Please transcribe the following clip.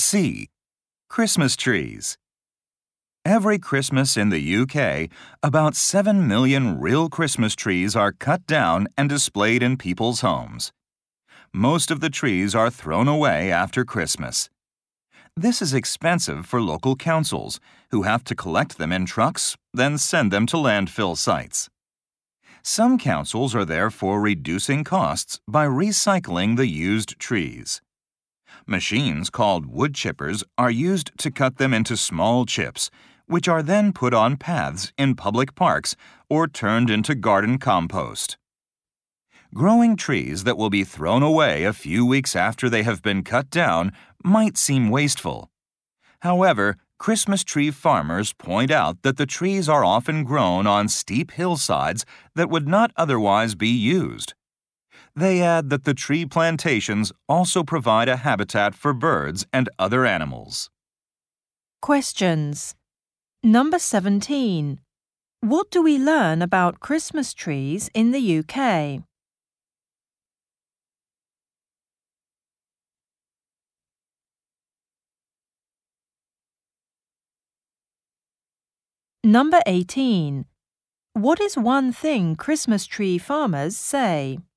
C. Christmas trees. Every Christmas in the UK, about 7 million real Christmas trees are cut down and displayed in people's homes. Most of the trees are thrown away after Christmas. This is expensive for local councils, who have to collect them in trucks, then send them to landfill sites. Some councils are therefore reducing costs by recycling the used trees. Machines called wood chippers are used to cut them into small chips, which are then put on paths in public parks or turned into garden compost. Growing trees that will be thrown away a few weeks after they have been cut down might seem wasteful. However, Christmas tree farmers point out that the trees are often grown on steep hillsides that would not otherwise be used. They add that the tree plantations also provide a habitat for birds and other animals. Questions. Number 17. What do we learn about Christmas trees in the UK? Number 18. What is one thing Christmas tree farmers say?